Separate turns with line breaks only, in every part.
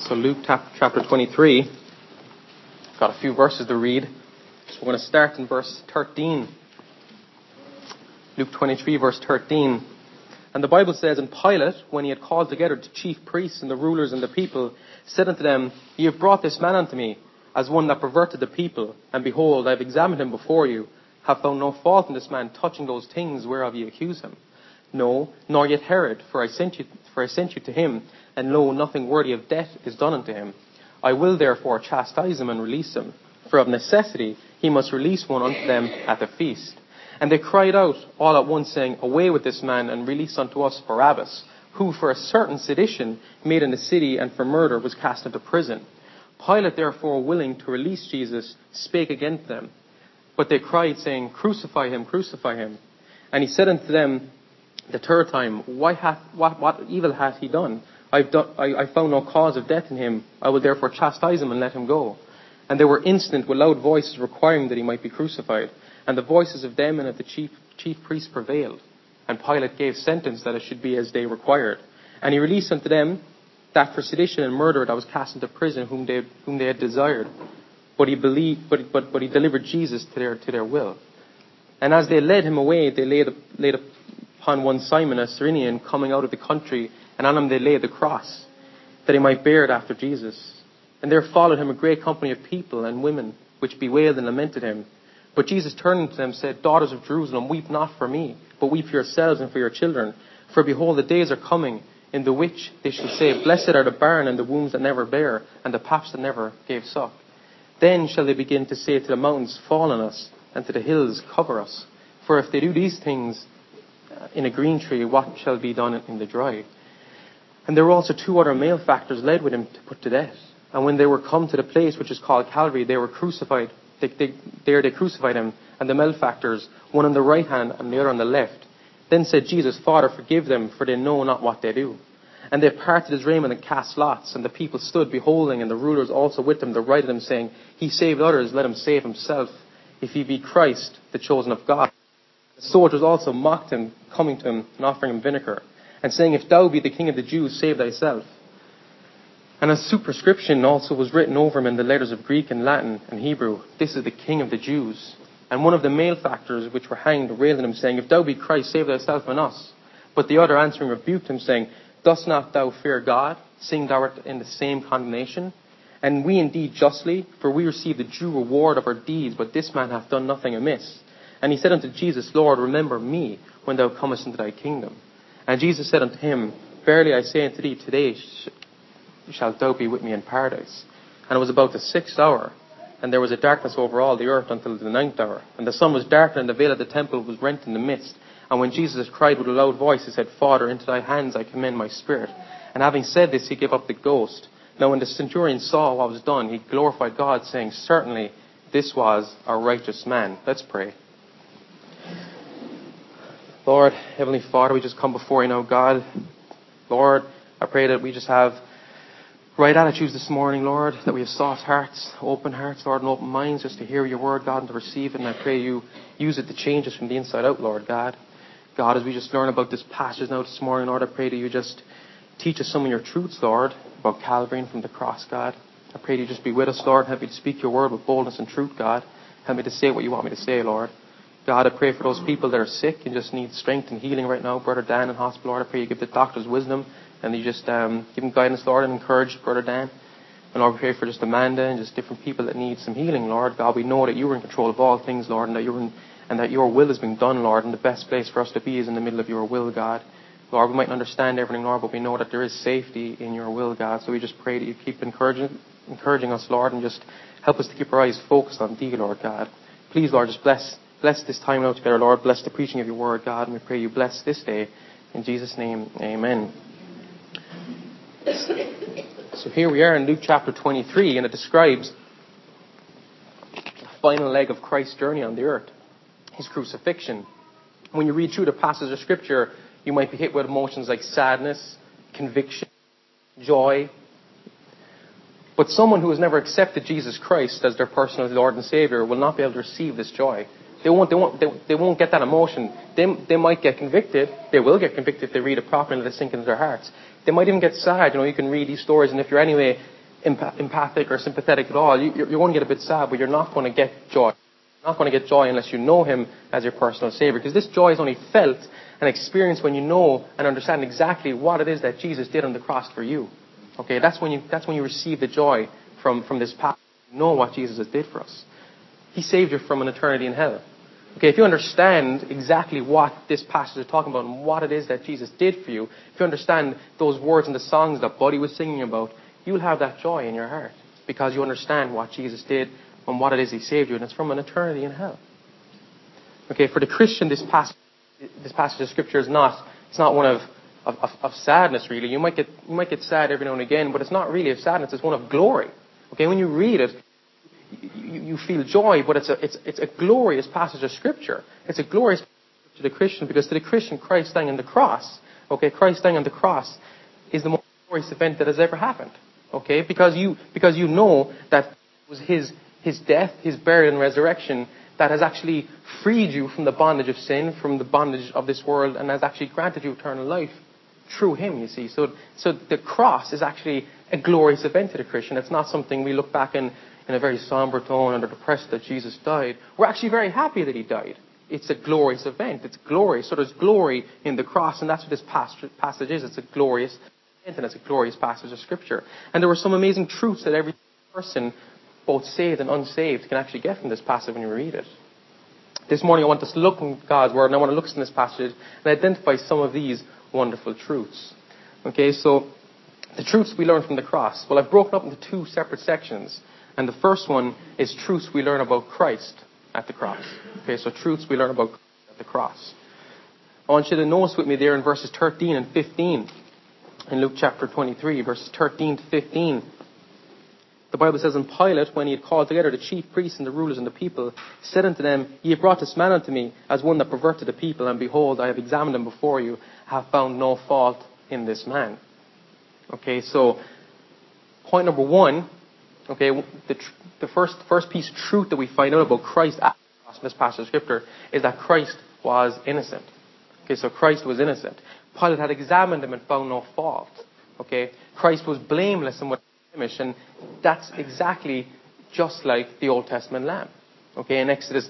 So Luke chapter 23. Got a few verses to read. So we're going to start in verse 13. Luke 23 verse 13. And the Bible says, And Pilate, when he had called together the chief priests and the rulers and the people, said unto them, Ye have brought this man unto me, as one that perverted the people. And behold, I have examined him before you, have found no fault in this man touching those things whereof ye accuse him. No, nor yet Herod, for I sent you to him, and lo, nothing worthy of death is done unto him. I will therefore chastise him and release him, for of necessity he must release one unto them at the feast. And they cried out all at once, saying, Away with this man, and release unto us Barabbas, who for a certain sedition made in the city, and for murder was cast into prison. Pilate therefore, willing to release Jesus, spake against them. But they cried, saying, Crucify him, crucify him. And he said unto them the third time, What evil hath he done? I found no cause of death in him. I will therefore chastise him and let him go. And they were instant with loud voices requiring that he might be crucified. And the voices of them and of the chief priests prevailed. And Pilate gave sentence that it should be as they required. And he released unto them that for sedition and murder that was cast into prison, whom they had desired. But he delivered Jesus to their will. And as they led him away, they laid upon one Simon, a Cyrenian, coming out of the country, and on him they laid the cross, that he might bear it after Jesus. And there followed him a great company of people and women, which bewailed and lamented him. But Jesus turning to them said, Daughters of Jerusalem, weep not for me, but weep for yourselves and for your children. For behold, the days are coming, in the which they shall say, Blessed are the barren and the wombs that never bare, and the paps that never gave suck. Then shall they begin to say to the mountains, Fall on us, and to the hills, cover us. For if they do these things in a green tree, what shall be done in the dry? And there were also two other malefactors led with him to put to death. And when they were come to the place which is called Calvary, they were crucified. There they crucified him, and the malefactors, one on the right hand and the other on the left. Then said Jesus, Father, forgive them, for they know not what they do. And they parted his raiment and cast lots, and the people stood beholding, and the rulers also with them derided him, saying, He saved others, let him save himself, if he be Christ, the chosen of God. The soldiers also mocked him, coming to him and offering him vinegar, and saying, If thou be the King of the Jews, save thyself. And a superscription also was written over him in the letters of Greek and Latin and Hebrew, This is the King of the Jews. And one of the malefactors which were hanged railed at him, saying, If thou be Christ, save thyself and us. But the other answering rebuked him, saying, Dost not thou fear God, seeing thou art in the same condemnation? And we indeed justly, for we receive the due reward of our deeds, but this man hath done nothing amiss. And he said unto Jesus, Lord, remember me when thou comest into thy kingdom. And Jesus said unto him, Verily I say unto thee, today shalt thou be with me in paradise. And it was about the 6th hour, and there was a darkness over all the earth until the 9th hour. And the sun was darkened, and the veil of the temple was rent in the midst. And when Jesus cried with a loud voice, he said, Father, into thy hands I commend my spirit. And having said this, he gave up the ghost. Now when the centurion saw what was done, he glorified God, saying, Certainly this was a righteous man. Let's pray. Lord, Heavenly Father, we just come before you now, God. Lord, I pray that we just have right attitudes this morning, Lord, that we have soft hearts, Lord, and open minds just to hear your word, God, and to receive it. And I pray you use it to change us from the inside out, Lord, God. God, as we just learn about this passage now this morning, Lord, I pray that you just teach us some of your truths, Lord, about Calvary and from the cross, God. I pray that you just be with us, Lord. Help me to speak your word with boldness and truth, God. Help me to say what you want me to say, Lord. God, I pray for those people that are sick and just need strength and healing right now. Brother Dan in hospital, Lord, I pray you give the doctors wisdom and you just give him guidance, Lord, and encourage Brother Dan. And Lord, we pray for just Amanda and just different people that need some healing, Lord. God, we know that you are in control of all things, Lord, and that your will has been done, Lord, and the best place for us to be is in the middle of your will, God. Lord, we might not understand everything, Lord, but we know that there is safety in your will, God. So we just pray that you keep encouraging us, Lord, and just help us to keep our eyes focused on thee, Lord God. Please, Lord, just bless this time now together, Lord. Bless the preaching of your word, God, and we pray you bless this day. In Jesus' name, amen. So here we are in Luke chapter 23, and it describes the final leg of Christ's journey on the earth, his crucifixion. When you read through the passage of Scripture, you might be hit with emotions like sadness, conviction, joy. But someone who has never accepted Jesus Christ as their personal Lord and Savior will not be able to receive this joy. They won't get that emotion. They might get convicted. They will get convicted if they read it properly and let it sink into their hearts. They might even get sad. You can read these stories, and if you're anyway empathic or sympathetic at all, you're going to get a bit sad, but you're not going to get joy. You're not going to get joy unless you know Him as your personal Savior. Because this joy is only felt and experienced when you know and understand exactly what it is that Jesus did on the cross for you. Okay, that's when you receive the joy from this passage. You know what Jesus did for us. He saved you from an eternity in hell. Okay, if you understand exactly what this passage is talking about and what it is that Jesus did for you, if you understand those words in the songs that Buddy was singing about, you'll have that joy in your heart because you understand what Jesus did and what it is He saved you, and it's from an eternity in hell. Okay, for the Christian, this passage of Scripture is not one of sadness, really. You might get sad every now and again, but it's not really of sadness, it's one of glory. Okay, when you read it, you feel joy, but it's a glorious passage of Scripture. It's a glorious passage to the Christian, because to the Christian, Christ dying on the cross, okay, Christ dying on the cross is the most glorious event that has ever happened. Okay, because you know that it was His death, His burial and resurrection that has actually freed you from the bondage of sin, from the bondage of this world, and has actually granted you eternal life through Him, you see. So the cross is actually a glorious event to the Christian. It's not something we look back in a very somber tone and are depressed that Jesus died. We're actually very happy that He died. It's a glorious event. It's glorious. So there's glory in the cross, and that's what this passage is. It's a glorious event, and it's a glorious passage of Scripture. And there were some amazing truths that every person, both saved and unsaved, can actually get from this passage when you read it. This morning I want us to look in God's Word, and I want to look in this passage and identify some of these wonderful truths. Okay, so the truths we learn from the cross. Well, I've broken up into two separate sections. And the first one is truths we learn about Christ at the cross. Okay, so truths we learn about Christ at the cross. I want you to notice with me there in verses 13 and 15 in Luke chapter 23, verses 13 to 15. The Bible says, "And Pilate, when he had called together the chief priests and the rulers and the people, said unto them, Ye have brought this man unto me as one that perverted the people, and behold, I have examined him before you, have found no fault in this man." Okay, so point number one, okay, the first piece of truth that we find out about Christ at the cross in this passage of Scripture is that Christ was innocent. Okay, so Christ was innocent. Pilate had examined him and found no fault. Okay, Christ was blameless and without blemish, and that's exactly just like the Old Testament lamb. Okay, in Exodus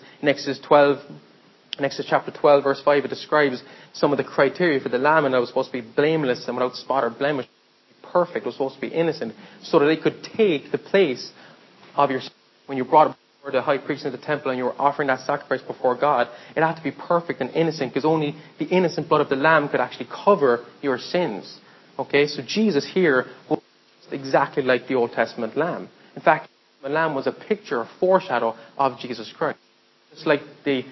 chapter 12, verse 5, it describes some of the criteria for the lamb, and it was supposed to be blameless and without spot or blemish. Perfect, it was supposed to be innocent, so that they could take the place of your, when you brought it before the high priest into the temple and you were offering that sacrifice before God, it had to be perfect and innocent, because only the innocent blood of the lamb could actually cover your sins. Okay, so Jesus here was exactly like the Old Testament lamb. In fact, the lamb was a picture, a foreshadow of Jesus Christ. Just like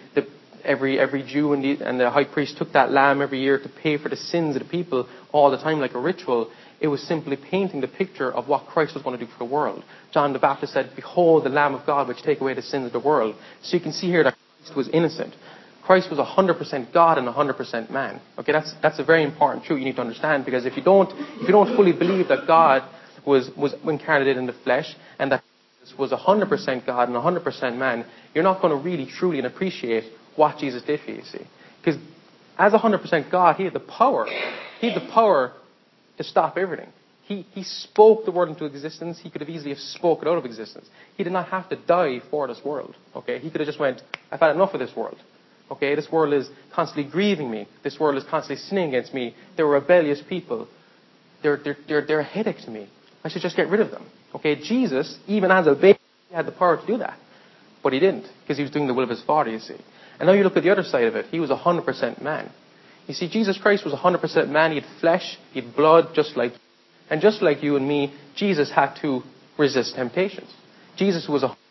every Jew and the high priest took that lamb every year to pay for the sins of the people all the time, like a ritual. It was simply painting the picture of what Christ was going to do for the world. John the Baptist said, "Behold the Lamb of God which take away the sins of the world." So you can see here that Christ was innocent. Christ was 100% God and 100% man. Okay, that's a very important truth you need to understand, because if you don't fully believe that God was incarnated in the flesh and that Jesus was 100% God and 100% man, you're not going to really truly and appreciate what Jesus did for you, see. Because as 100% God, He had the power. He had the power to stop everything. He spoke the world into existence. He could have easily spoke it out of existence. He did not have to die for this world. Okay, He could have just went, "I've had enough of this world. Okay, this world is constantly grieving me. This world is constantly sinning against me. They're rebellious people. They're a headache to me. I should just get rid of them." Okay, Jesus, even as a baby, had the power to do that, but He didn't, because He was doing the will of His Father. You see, and now you look at the other side of it. He was 100% man. You see, Jesus Christ was 100% man. He had flesh, He had blood, just like you. And just like you and me, Jesus had to resist temptations. Jesus was 100%.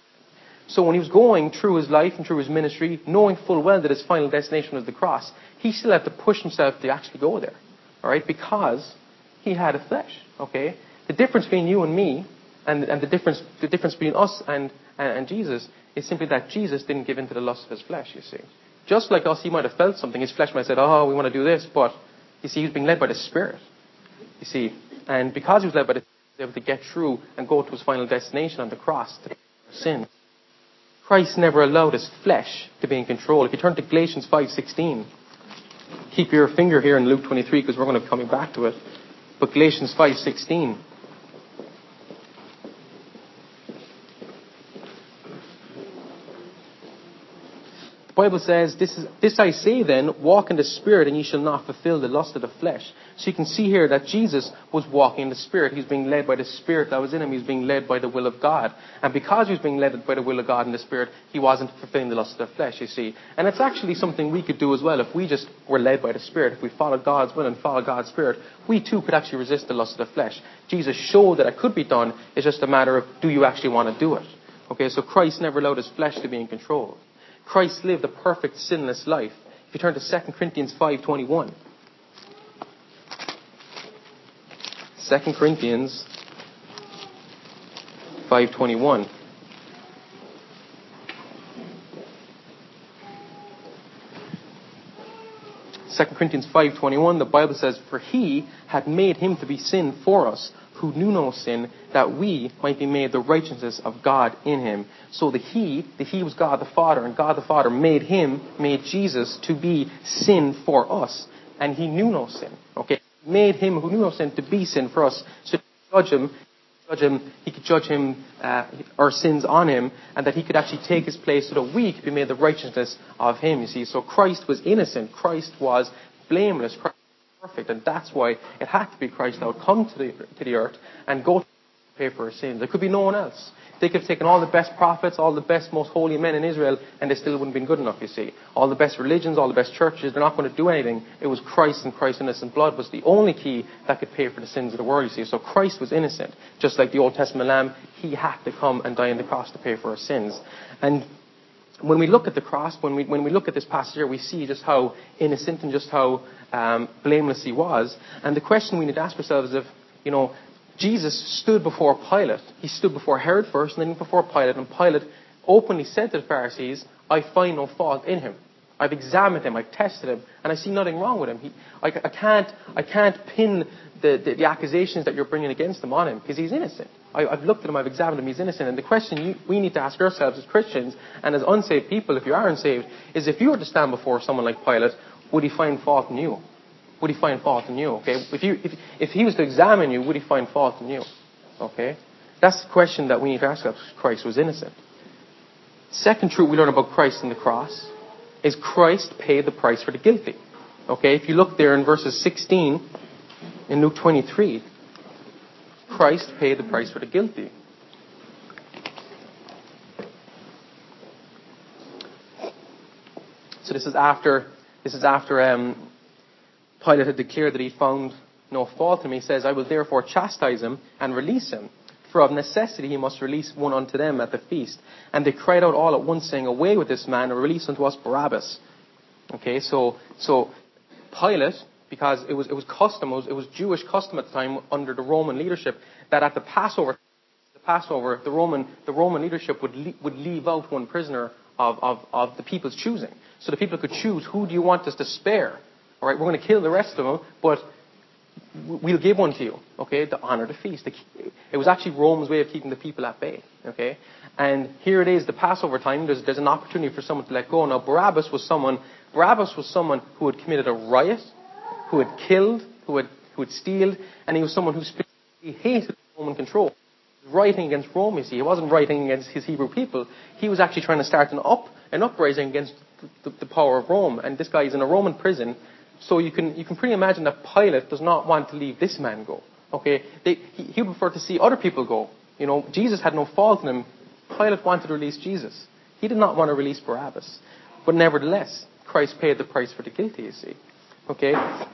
So when He was going through His life and through His ministry, knowing full well that His final destination was the cross, He still had to push Himself to actually go there. All right? Because He had a flesh. Okay? The difference between you and me, and the difference between us and Jesus, is simply that Jesus didn't give in to the lust of His flesh, you see. Just like us, He might have felt something. His flesh might have said, "Oh, we want to do this." But, you see, He was being led by the Spirit. You see, and because He was led by the Spirit, He was able to get through and go to His final destination on the cross to sin. Christ never allowed His flesh to be in control. If you turn to Galatians 5:16, keep your finger here in Luke 23, because we're going to be coming back to it. But Galatians 5:16, Bible says, this I say then, walk in the Spirit, and ye shall not fulfill the lust of the flesh. So you can see here that Jesus was walking in the Spirit. He was being led by the Spirit that was in him. He was being led by the will of God. And because he was being led by the will of God in the Spirit, he wasn't fulfilling the lust of the flesh, you see. And it's actually something we could do as well. If we just were led by the Spirit, if we followed God's will and followed God's Spirit, we too could actually resist the lust of the flesh. Jesus showed that it could be done. It's just a matter of, do you actually want to do it? Okay, so Christ never allowed his flesh to be in control. Christ lived a perfect, sinless life. If you turn to 2 Corinthians 5:21. 2 Corinthians 5:21. Second Corinthians 5:21, the Bible says, for he had made him to be sin for us, who knew no sin, that we might be made the righteousness of God in him. So the he was God the Father, and God the Father made Jesus to be sin for us. And he knew no sin. Okay? Made him who knew no sin to be sin for us. So he could judge our sins on him, and that he could actually take his place so that we could be made the righteousness of him, you see. So Christ was innocent. Christ was blameless. Christ was perfect. And that's why it had to be Christ that would come to the earth and go to pay for our sins. There could be no one else. They could have taken all the best prophets, all the best, most holy men in Israel, and they still wouldn't have been good enough, you see. All the best religions, all the best churches, they're not going to do anything. It was Christ, and Christ's innocent blood was the only key that could pay for the sins of the world, you see. So Christ was innocent. Just like the Old Testament lamb, he had to come and die on the cross to pay for our sins. And when we look at the cross, when we look at this passage here, we see just how innocent and just how blameless he was. And the question we need to ask ourselves is, if, Jesus stood before Pilate. He stood before Herod first, and then before Pilate. And Pilate openly said to the Pharisees, I find no fault in him. I've examined him. I've tested him. And I see nothing wrong with him. I can't pin the accusations that you're bringing against him on him, because he's innocent. I've looked at him. I've examined him. He's innocent. And the question we need to ask ourselves as Christians and as unsaved people, if you are unsaved, is if you were to stand before someone like Pilate, would he find fault in you? Would he find fault in you? Okay, if he was to examine you, would he find fault in you? Okay, that's the question that we need to ask ourselves. Christ was innocent. Second truth we learn about Christ and the cross is Christ paid the price for the guilty. Okay, if you look there in verses 16 in Luke 23, Christ paid the price for the guilty. So this is after Pilate had declared that he found no fault in him. He says, I will therefore chastise him and release him. For of necessity he must release one unto them at the feast. And they cried out all at once, saying, away with this man, and release unto us Barabbas. Okay, so Pilate, because it was custom, it was Jewish custom at the time under the Roman leadership, that at the Passover, the Roman leadership would leave out one prisoner of the people's choosing. So the people could choose, who do you want us to spare? All right, we're going to kill the rest of them, but we'll give one to you, okay, to honor the feast. It was actually Rome's way of keeping the people at bay, okay? And here it is, the Passover time, there's an opportunity for someone to let go. Now, Barabbas was someone who had committed a riot, who had killed, who had stealed, and he was someone who specifically hated Roman control. He was writing against Rome, you see. He wasn't writing against his Hebrew people. He was actually trying to start an uprising against the power of Rome. And this guy is in a Roman prison. So you can pretty imagine that Pilate does not want to leave this man go. Okay, he would prefer to see other people go. Jesus had no fault in him. Pilate wanted to release Jesus. He did not want to release Barabbas. But nevertheless, Christ paid the price for the guilty, you see. Okay,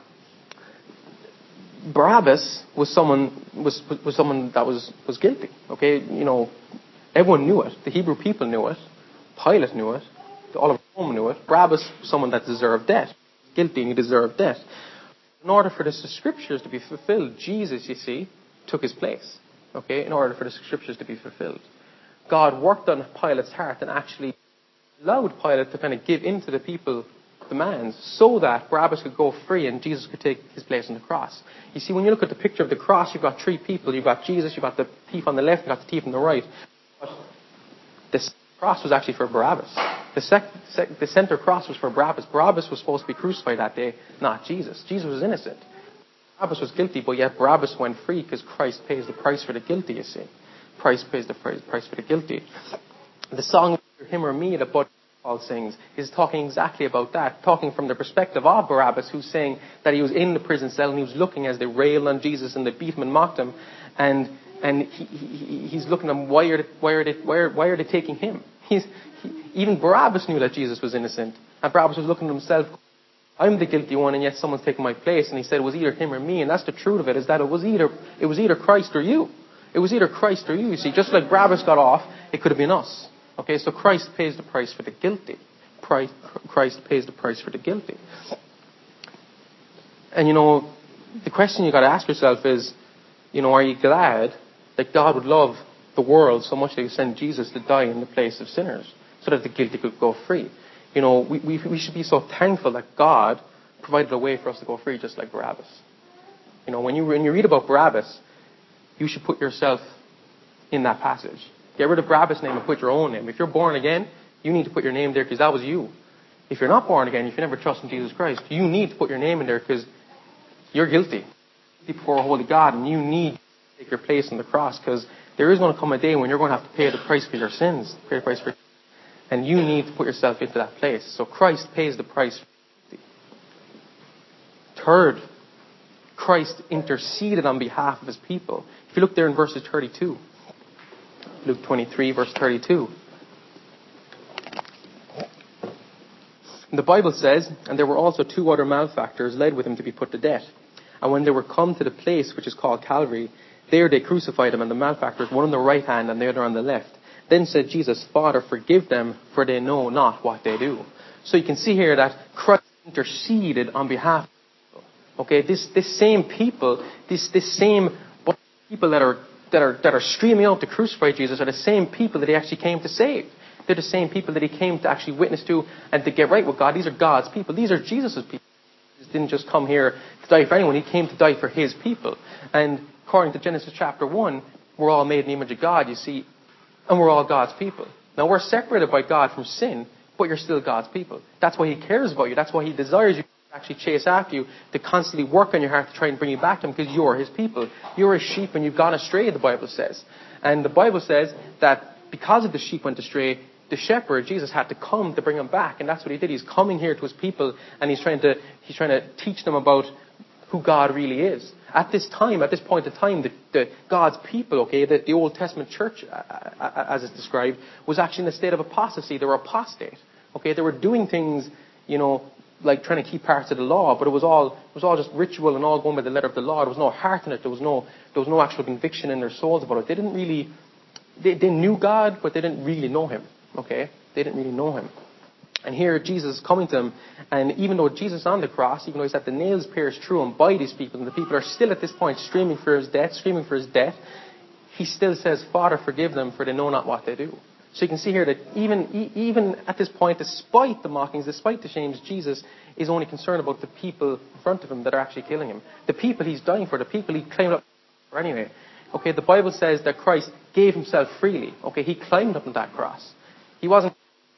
Barabbas was someone that was guilty. Okay, everyone knew it. The Hebrew people knew it. Pilate knew it. All of Rome knew it. Barabbas was someone that deserved death. Guilty, and he deserved death. In order for the scriptures to be fulfilled, Jesus, you see, took his place. Okay, in order for the scriptures to be fulfilled, God worked on Pilate's heart and actually allowed Pilate to kind of give in to the people's demands, so that Barabbas could go free and Jesus could take his place on the cross. You see, when you look at the picture of the cross, you've got three people. You've got Jesus, you've got the thief on the left, you've got the thief on the right. But this cross was actually for Barabbas. The center cross was for Barabbas. Barabbas was supposed to be crucified that day, not Jesus. Jesus was innocent. Barabbas was guilty, but yet Barabbas went free because Christ pays the price for the guilty, you see. Christ pays the price for the guilty. The song, Him or Me, about Paul sings is talking exactly about that, talking from the perspective of Barabbas, who's saying that he was in the prison cell and he was looking as they railed on Jesus and they beat him and mocked him, and he's looking at them. Why are they taking him? Even Barabbas knew that Jesus was innocent, and Barabbas was looking at himself. I'm the guilty one, and yet someone's taking my place. And he said it was either him or me, and that's the truth of it. Is that it was either Christ or you. It was either Christ or you. You see, just like Barabbas got off, it could have been us. Okay, so Christ pays the price for the guilty. Christ pays the price for the guilty. And the question you got to ask yourself is, are you glad that God would love the world so much that He sent Jesus to die in the place of sinners, so that the guilty could go free? We should be so thankful that God provided a way for us to go free, just like Barabbas. When you read about Barabbas, you should put yourself in that passage. Get rid of Barabbas' name and put your own name. If you're born again, you need to put your name there because that was you. If you're not born again, if you never trust in Jesus Christ, you need to put your name in there because you're guilty before a holy God, and you need to take your place on the cross, because there is going to come a day when you're going to have to pay the price for your sins, pay the price for, and you need to put yourself into that place. So Christ pays the price. Third, Christ interceded on behalf of His people. If you look there in verses 32, Luke 23, verse 32. The Bible says, and there were also 2 other malefactors led with Him to be put to death. And when they were come to the place which is called Calvary, there they crucified Him, and the malefactors, one on the right hand and the other on the left. Then said Jesus, Father, forgive them, for they know not what they do. So you can see here that Christ interceded on behalf of people. Okay, this same people, this same people that are streaming out to crucify Jesus are the same people that He actually came to save. They're the same people that He came to actually witness to and to get right with God. These are God's people. These are Jesus' people. Jesus didn't just come here to die for anyone. He came to die for His people. And according to Genesis chapter 1, we're all made in the image of God, you see, and we're all God's people. Now, we're separated by God from sin, but you're still God's people. That's why He cares about you. That's why He desires you to actually chase after you, to constantly work on your heart to try and bring you back to Him, because you're His people. You're His sheep and you've gone astray, the Bible says. And the Bible says that because of the sheep went astray, the shepherd, Jesus, had to come to bring them back. And that's what He did. He's coming here to His people, and He's trying to teach them about who God really is. At this point in time, the God's people, okay, the Old Testament church, as it's described, was actually in a state of apostasy. They were apostate. Okay, they were doing things, like trying to keep parts of the law, but it was all just ritual and all going by the letter of the law. There was no heart in it. There was no actual conviction in their souls about it. They knew God, but they didn't really know Him. Okay, they didn't really know Him. And here Jesus is coming to them, and even though Jesus is on the cross, even though He's had the nails pierced through Him by these people, and the people are still at this point screaming for His death, He still says, Father, forgive them, for they know not what they do. So you can see here that even at this point, despite the mockings, despite the shames, Jesus is only concerned about the people in front of Him that are actually killing Him. The people He's dying for, the people He climbed up for anyway. Okay, the Bible says that Christ gave Himself freely. Okay, He climbed up on that cross. He wasn't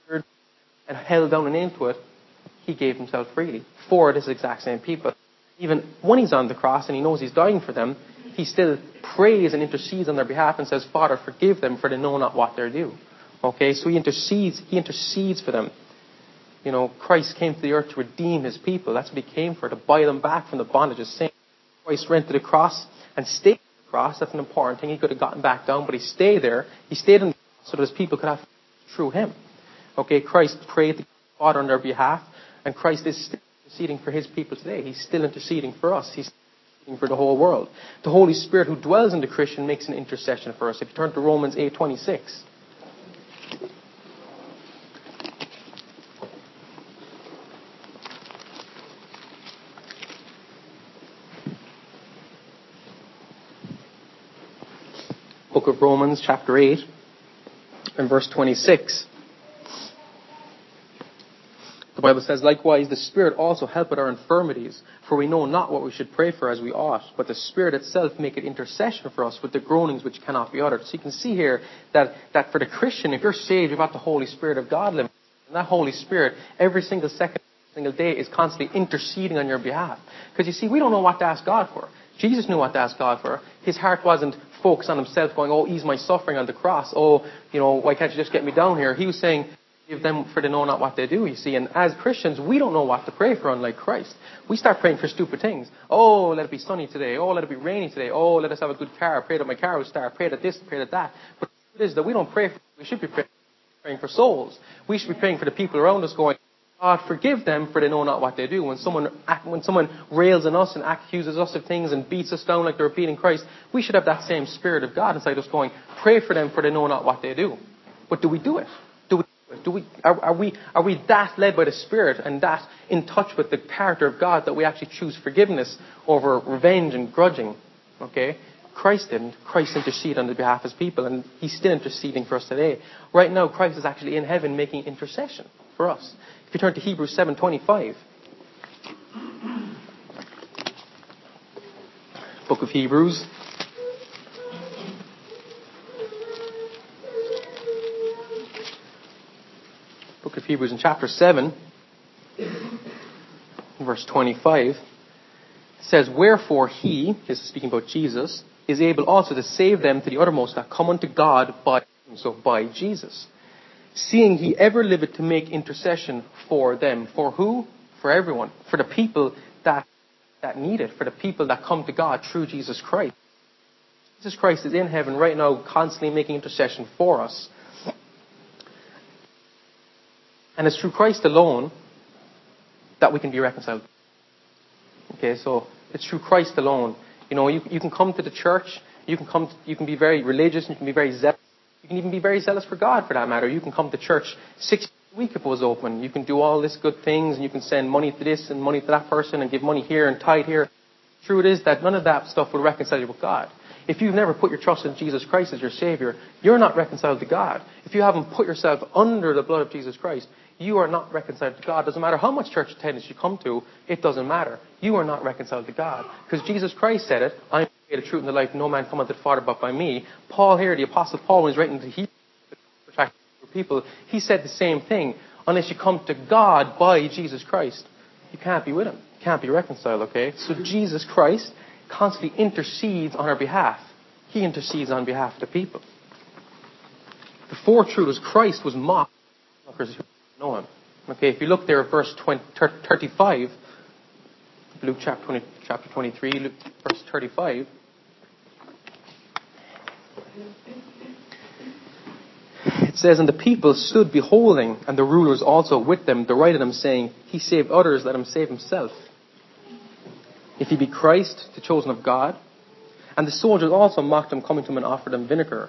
and held down and into it. He gave Himself freely for this exact same people. Even when He's on the cross and He knows He's dying for them, He still prays and intercedes on their behalf and says, Father, forgive them, for they know not what they do. Okay, so He intercedes for them. Christ came to the earth to redeem His people. That's what He came for, to buy them back from the bondage of sin. Christ went to the cross and stayed on the cross. That's an important thing. He could have gotten back down, but He stayed there. He stayed on the cross so that His people could have through Him. Okay, Christ prayed to God on their behalf, and Christ is still interceding for His people today. He's still interceding for us. He's interceding for the whole world. The Holy Spirit who dwells in the Christian makes an intercession for us. If you turn to Romans 8:26. Book of Romans, chapter 8, and verse 26. The Bible says, likewise, the Spirit also helpeth our infirmities, for we know not what we should pray for as we ought, but the Spirit itself maketh intercession for us with the groanings which cannot be uttered. So you can see here that for the Christian, if you're saved, you've got the Holy Spirit of God living. And that Holy Spirit, every single second, every single day, is constantly interceding on your behalf. Because you see, we don't know what to ask God for. Jesus knew what to ask God for. His heart wasn't focused on Himself, going, oh, ease my suffering on the cross. Oh, why can't you just get me down here? He was saying, Forgive them for they know not what they do, you see. And as Christians, we don't know what to pray for, unlike Christ. We start praying for stupid things. Oh, let it be sunny today. Oh, let it be rainy today. Oh, let us have a good car. Pray that my car will start. Pray that this, pray that that. But the truth is that we don't pray for, we should be praying for souls. We should be praying for the people around us, going, God, forgive them for they know not what they do. When someone rails on us and accuses us of things and beats us down like they're beating Christ, we should have that same spirit of God inside us going, pray for them for they know not what they do. But do we do it? Are we that led by the Spirit and that in touch with the character of God that we actually choose forgiveness over revenge and grudging? Okay? Christ didn't. Christ interceded on the behalf of his people, and he's still interceding for us today. Right now, Christ is actually in heaven making intercession for us. If you turn to Hebrews 7:25, book of Hebrews. Book of Hebrews in chapter 7, verse 25, says, wherefore he, this is speaking about Jesus, is able also to save them to the uttermost that come unto God by him, so by Jesus. Seeing he ever liveth to make intercession for them. For who? For everyone. For the people that need it. For the people that come to God through Jesus Christ. Jesus Christ is in heaven right now constantly making intercession for us. And it's through Christ alone that we can be reconciled. Okay, so it's through Christ alone. You know, you can come to the church, you can be very religious, you can be very zealous. You can even be very zealous for God, for that matter. You can come to church 6 days a week if it was open. You can do all this good things, and you can send money to this and money to that person, and give money here and tithe here. True it is that none of that stuff will reconcile you with God. If you've never put your trust in Jesus Christ as your Savior, you're not reconciled to God. If you haven't put yourself under the blood of Jesus Christ, you are not reconciled to God. Doesn't matter how much church attendance you come to, it doesn't matter. You are not reconciled to God. Because Jesus Christ said it, I am the way, the truth, and the life. No man cometh to the Father but by me. Paul here, the Apostle Paul, when he's writing to Hebrews, people, he said the same thing. Unless you come to God by Jesus Christ, you can't be with him. You can't be reconciled, okay? So Jesus Christ constantly intercedes on our behalf. He intercedes on behalf of the people. The fourth truth is Christ was mocked. Know him. Okay, if you look there at verse 35, Luke chapter 23, Luke, verse 35. It says, and the people stood beholding, and the rulers also with them derided him, saying, he saved others, let him save himself. If he be Christ, the chosen of God. And the soldiers also mocked him, coming to him and offered him vinegar,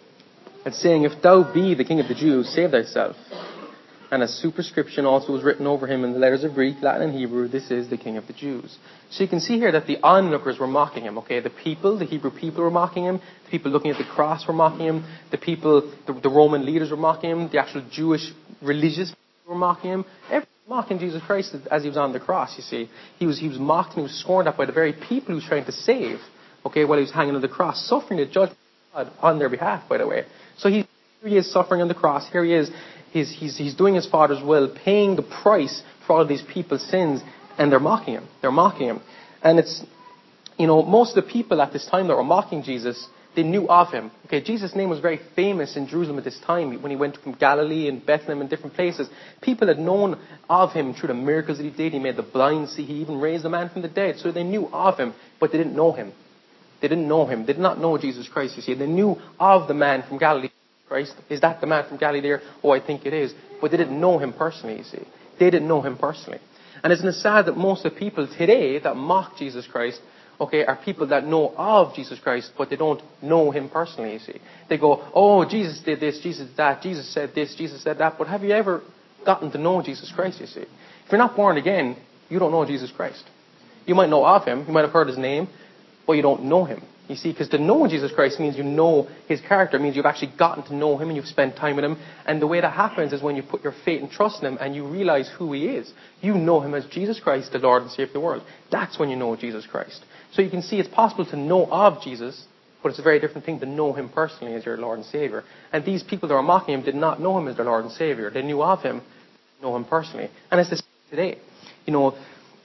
and saying, if thou be the King of the Jews, save thyself. And a superscription also was written over him in the letters of Greek, Latin, and Hebrew, this is the King of the Jews. So you can see here that the onlookers were mocking him, okay? The people, the Hebrew people were mocking him. The people looking at the cross were mocking him. The people, the Roman leaders were mocking him. The actual Jewish religious people were mocking him. Everyone was mocking Jesus Christ as he was on the cross, you see. He was mocked and he was scorned at by the very people he was trying to save, okay, while he was hanging on the cross, suffering the judgment of God on their behalf, by the way. So here he is suffering on the cross. Here he is. He's doing his Father's will, paying the price for all of these people's sins, and they're mocking him. They're mocking him. And it's, you know, most of the people at this time that were mocking Jesus, they knew of him. Okay, Jesus' name was very famous in Jerusalem at this time when he went from Galilee and Bethlehem and different places. People had known of him through the miracles that he did. He made the blind see. He even raised a man from the dead. So they knew of him, but they didn't know him. They didn't know him. They did not know Jesus Christ, you see. They knew of the man from Galilee. Christ. Is that the man from Galilee there? Oh, I think it is. But they didn't know him personally, you see. They didn't know him personally. And isn't it sad that most of the people today that mock Jesus Christ, okay, are people that know of Jesus Christ, but they don't know him personally, you see. They go, oh, Jesus did this, Jesus did that, Jesus said this, Jesus said that. But have you ever gotten to know Jesus Christ, you see? If you're not born again, you don't know Jesus Christ. You might know of him, you might have heard his name, but you don't know him. You see, because to know Jesus Christ means you know his character, means you've actually gotten to know him and you've spent time with him. And the way that happens is when you put your faith and trust in him and you realize who he is. You know him as Jesus Christ, the Lord and Savior of the world. That's when you know Jesus Christ. So you can see it's possible to know of Jesus, but it's a very different thing to know him personally as your Lord and Savior. And these people that were mocking him did not know him as their Lord and Savior. They knew of him, know him personally. And it's the same today. You know,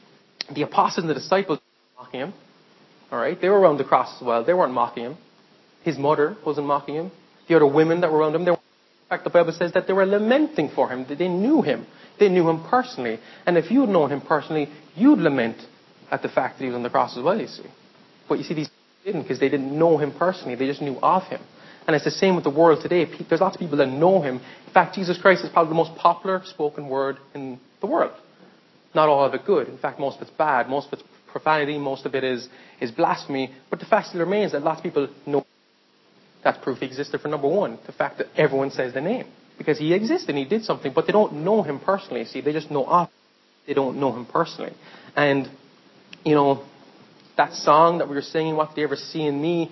the apostles and the disciples were mocking him. All right, they were around the cross as well. They weren't mocking him. His mother wasn't mocking him. The other women that were around him, they weren't fact, the Bible says that they were lamenting for him, that they knew him. They knew him personally. And if you had known him personally, you'd lament at the fact that he was on the cross as well, you see. But you see, these people didn't, because they didn't know him personally. They just knew of him. And it's the same with the world today. There's lots of people that know him. In fact, Jesus Christ is probably the most popular spoken word in the world. Not all of it good. In fact, most of it's bad. Most of it's profanity. Most of it is blasphemy. But the fact still remains that lots of people know. That's proof he existed for number one. The fact that everyone says the name. Because he existed and he did something, but they don't know him personally. See, they just know of him. They don't know him personally. And, that song that we were singing, What Did They Ever See in Me?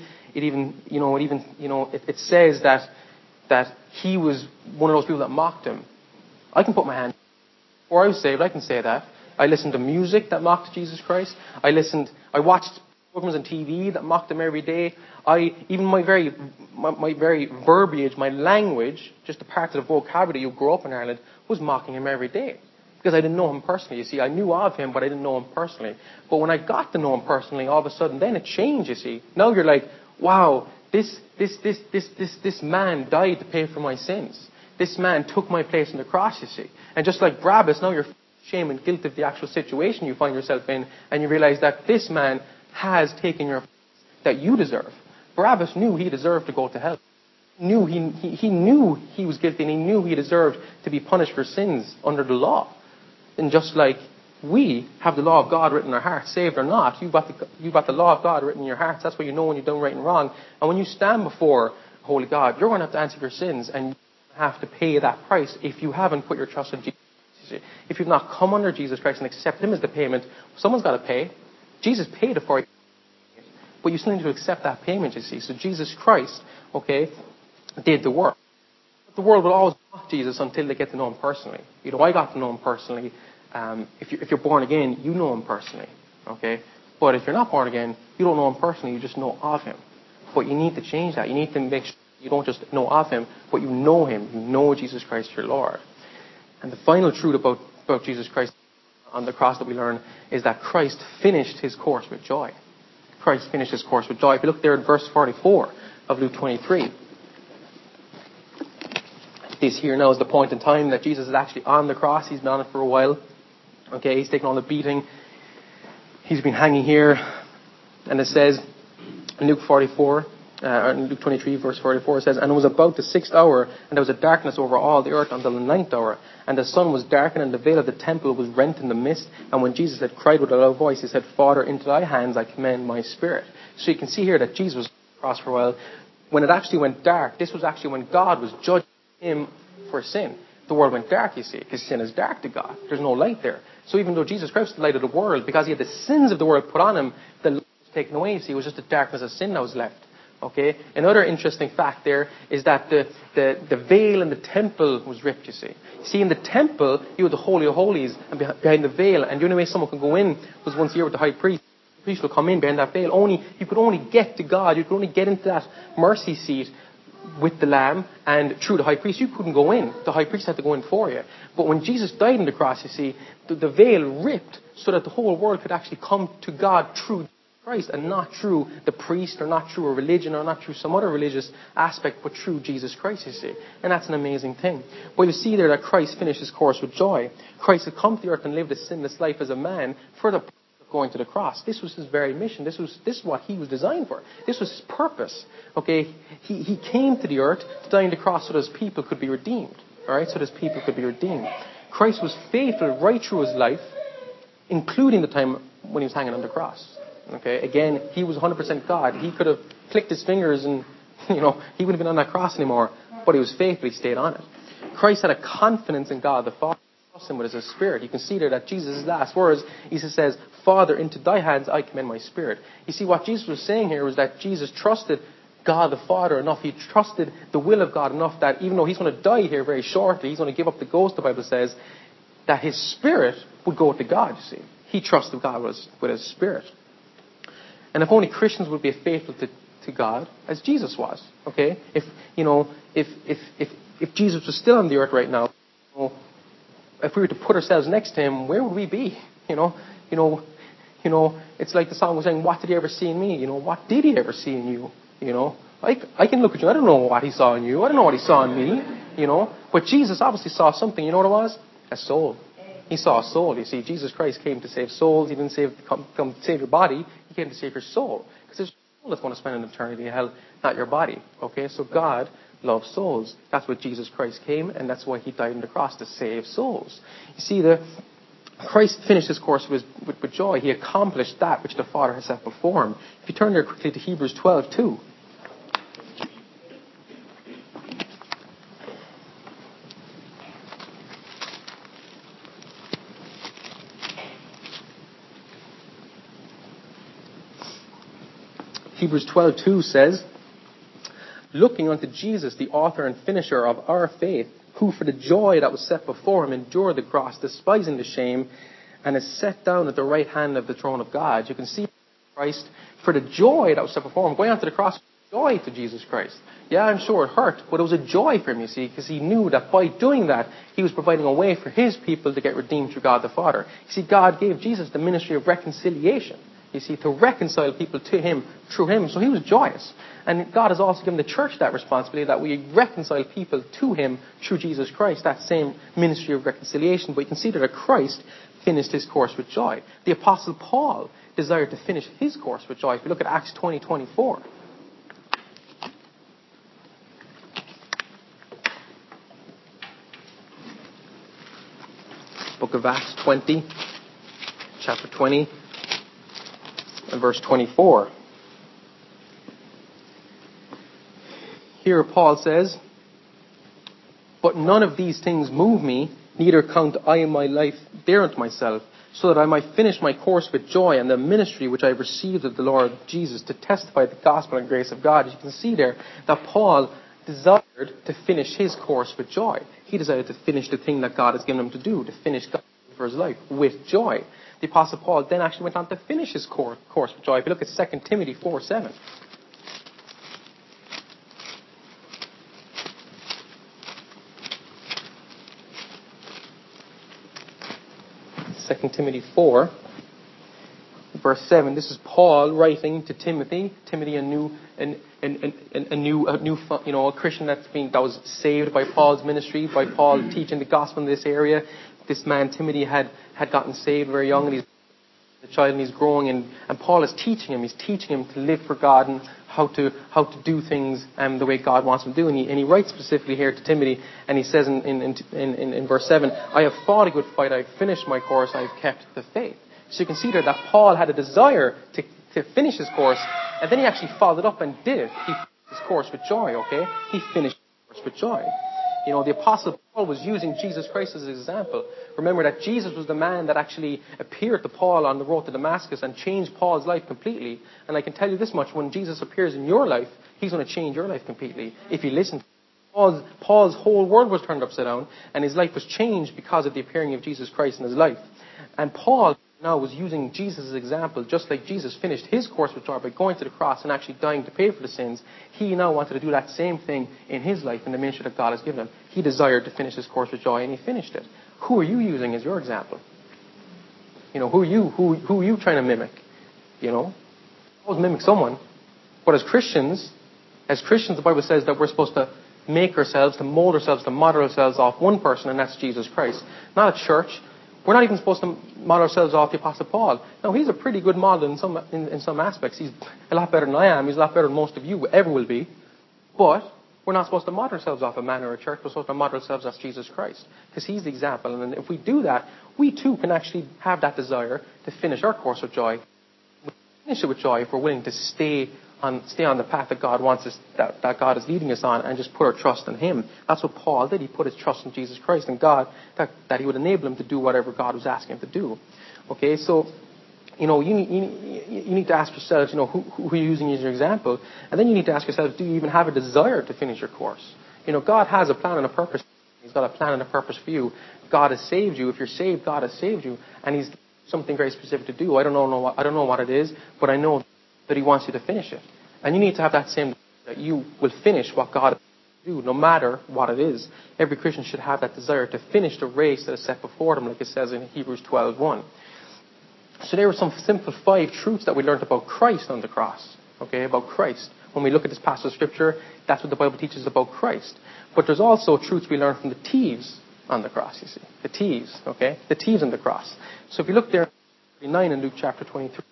It says that he was one of those people that mocked him. I can put my hand. Before I was saved, I can say that. I listened to music that mocked Jesus Christ. I watched programs on TV that mocked him every day. Even my very verbiage, my language, just a part of the vocabulary you grow up in Ireland, was mocking him every day. Because I didn't know him personally. You see, I knew of him, but I didn't know him personally. But when I got to know him personally, all of a sudden, then it changed, you see. Now you're like, wow, this man died to pay for my sins. This man took my place on the cross, you see. And just like Barabbas, now you're shame and guilt of the actual situation you find yourself in, and you realize that this man has taken your place that you deserve. Barabbas knew he deserved to go to hell. He knew he was guilty, and he knew he deserved to be punished for sins under the law. And just like we have the law of God written in our hearts, saved or not, you've got the law of God written in your hearts. That's where you know when you've done right and wrong. And when you stand before holy God, you're going to have to answer for your sins, and you have to pay that price if you haven't put your trust in Jesus. If you've not come under Jesus Christ and accept him as the payment, someone's got to pay. Jesus paid it for you. But you still need to accept that payment, you see. So Jesus Christ, did the work. The world will always mock Jesus until they get to know him personally. I got to know him personally. If you're born again, you know him personally. Okay? But if you're not born again, you don't know him personally, you just know of him. But you need to change that. You need to make sure you don't just know of him, but you know him. You know Jesus Christ, your Lord. And the final truth about Jesus Christ on the cross that we learn is that Christ finished his course with joy. Christ finished his course with joy. If you look there at verse 44 of Luke 23, this here now is the point in time that Jesus is actually on the cross. He's been on it for a while. Okay, he's taken all the beating. He's been hanging here. And it says in Luke 23, verse 44, it says, And it was about the 6th hour, and there was a darkness over all the earth until the 9th hour. And the sun was darkened, and the veil of the temple was rent in the mist. And when Jesus had cried with a loud voice, he said, Father, into thy hands I commend my spirit. So you can see here that Jesus was on the cross for a while. When it actually went dark, this was actually when God was judging him for sin. The world went dark, you see, because sin is dark to God. There's no light there. So even though Jesus Christ was the light of the world, because he had the sins of the world put on him, the light was taken away, you see. It was just the darkness of sin that was left. Okay? Another interesting fact there is that the veil in the temple was ripped, you see. See, in the temple, you had the Holy of Holies, and behind the veil, and the only way someone could go in was once a year with the high priest. The priest would come in behind that veil. You could only get to God, you could only get into that mercy seat with the Lamb and through the high priest. You couldn't go in. The high priest had to go in for you. But when Jesus died on the cross, you see, the veil ripped so that the whole world could actually come to God through Christ and not through the priest or not through a religion or not through some other religious aspect, but through Jesus Christ, you see. And that's an amazing thing. But you see there that Christ finished his course with joy. Christ had come to the earth and lived a sinless life as a man for the purpose of going to the cross. This was his very mission. This is what he was designed for. This was his purpose. Okay? He came to the earth to die on the cross so that his people could be redeemed. Alright? So that his people could be redeemed. Christ was faithful right through his life, including the time when he was hanging on the cross. Okay, again, he was 100% God. He could have clicked his fingers and, he wouldn't have been on that cross anymore. But he was faithful. He stayed on it. Christ had a confidence in God the Father. Trust him with his spirit. You can see there that Jesus' last words, he says, Father, into thy hands I commend my spirit. You see, what Jesus was saying here was that Jesus trusted God the Father enough. He trusted the will of God enough that even though he's going to die here very shortly, he's going to give up the ghost, the Bible says, that his spirit would go to God, you see. He trusted God with his spirit. And if only Christians would be faithful to God as Jesus was, okay? If Jesus was still on the earth right now, if we were to put ourselves next to him, where would we be? It's like the song was saying, what did he ever see in me? What did he ever see in you? I can look at you. I don't know what he saw in you. I don't know what he saw in me, But Jesus obviously saw something. You know what it was? A soul. He saw a soul. You see, Jesus Christ came to save souls. He didn't come to save your body. He came to save your soul. Because there's a soul that's going to spend an eternity in hell, not your body. Okay? So God loves souls. That's what Jesus Christ came, and that's why he died on the cross, to save souls. You see, Christ finished his course with joy. He accomplished that which the Father has set before him. If you turn there quickly to Hebrews 12:2. Hebrews 12:2 says, looking unto Jesus, the author and finisher of our faith, who for the joy that was set before him endured the cross, despising the shame, and is set down at the right hand of the throne of God. You can see Christ, for the joy that was set before him, going onto the cross, joy to Jesus Christ. Yeah, I'm sure it hurt, but it was a joy for him, you see, because he knew that by doing that, he was providing a way for his people to get redeemed through God the Father. You see, God gave Jesus the ministry of reconciliation. You see, to reconcile people to him through him. So he was joyous. And God has also given the church that responsibility, that we reconcile people to him through Jesus Christ, that same ministry of reconciliation. But you can see that Christ finished his course with joy. The Apostle Paul desired to finish his course with joy. If you look at Acts 20:24. Book of Acts 20, chapter 20. And verse 24. Here Paul says, but none of these things move me, neither count I my life dear unto myself, so that I might finish my course with joy and the ministry which I have received of the Lord Jesus, to testify the gospel and grace of God. As you can see there, that Paul desired to finish his course with joy. He desired to finish the thing that God has given him to do, to finish God for his life with joy. The Apostle Paul then actually went on to finish his course with joy. If you look at 2 Timothy 4:7. 2 Timothy 4, verse 7. This is Paul writing to Timothy. Timothy, a Christian that was saved by Paul's ministry, by Paul teaching the gospel in this area. This man Timothy had gotten saved very young, and he's a child, and he's growing, and Paul is teaching him. He's teaching him to live for God and how to do things the way God wants him to do. And he writes specifically here to Timothy, and he says in verse 7, I have fought a good fight, I have finished my course, I have kept the faith. So you can see there that Paul had a desire to finish his course, and then he actually followed up and did it. He finished his course with joy, okay? He finished his course with joy. You know, the Apostle Paul was using Jesus Christ as an example. Remember that Jesus was the man that actually appeared to Paul on the road to Damascus and changed Paul's life completely. And I can tell you this much, when Jesus appears in your life, he's going to change your life completely. If you listen to him. Paul's whole world was turned upside down, and his life was changed because of the appearing of Jesus Christ in his life. And Paul now was using Jesus' as an example. Just like Jesus finished his course with joy by going to the cross and actually dying to pay for the sins, he now wanted to do that same thing in his life, in the ministry that God has given him. He desired to finish his course with joy, and he finished it. Who are you using as your example? You know, who are you trying to mimic? You know, always mimic someone. But as Christians, the Bible says that we're supposed to make ourselves, to mold ourselves, to model ourselves off one person, and that's Jesus Christ. Not a church. We're not even supposed to model ourselves off the Apostle Paul. Now, he's a pretty good model in some aspects. He's a lot better than I am. He's a lot better than most of you ever will be. But we're not supposed to model ourselves off a man or a church. We're supposed to model ourselves off Jesus Christ, because he's the example. And if we do that, we too can actually have that desire to finish our course with joy. We finish it with joy if we're willing to stay on the path that God wants us, that God is leading us on, and just put our trust in him. That's what Paul did. He put his trust in Jesus Christ and God, that he would enable him to do whatever God was asking him to do. Okay, so, you know, you need to ask yourselves, you know, who are you using as your example? And then you need to ask yourselves, do you even have a desire to finish your course? You know, God has a plan and a purpose. He's got a plan and a purpose for you. God has saved you. If you're saved, God has saved you. And he's something very specific to do. I don't know what it is, but I know that he wants you to finish it. And you need to have that same, that you will finish what God wants you to do, no matter what it is. Every Christian should have that desire to finish the race that is set before them, like it says in Hebrews 12:1. So there were some simple 5 truths that we learned about Christ on the cross. Okay, about Christ. When we look at this passage of Scripture, that's what the Bible teaches about Christ. But there's also truths we learn from the thieves on the cross, you see. The thieves, okay? The thieves on the cross. So if you look there, 39 in Luke chapter 23.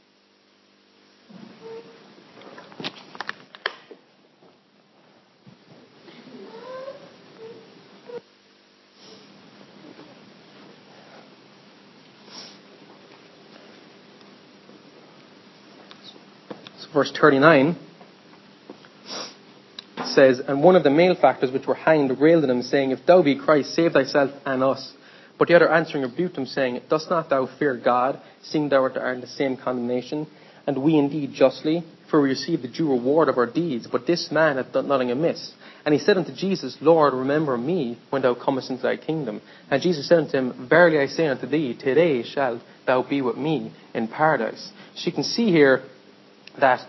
Verse 39 says, "And one of the malefactors which were hanged railed at him, saying, If thou be Christ, save thyself and us. But the other answering rebuked him, saying, Dost not thou fear God, seeing thou art in the same condemnation? And we indeed justly, for we receive the due reward of our deeds. But this man hath done nothing amiss. And he said unto Jesus, Lord, remember me when thou comest into thy kingdom. And Jesus said unto him, Verily I say unto thee, today shalt thou be with me in paradise." So you can see here that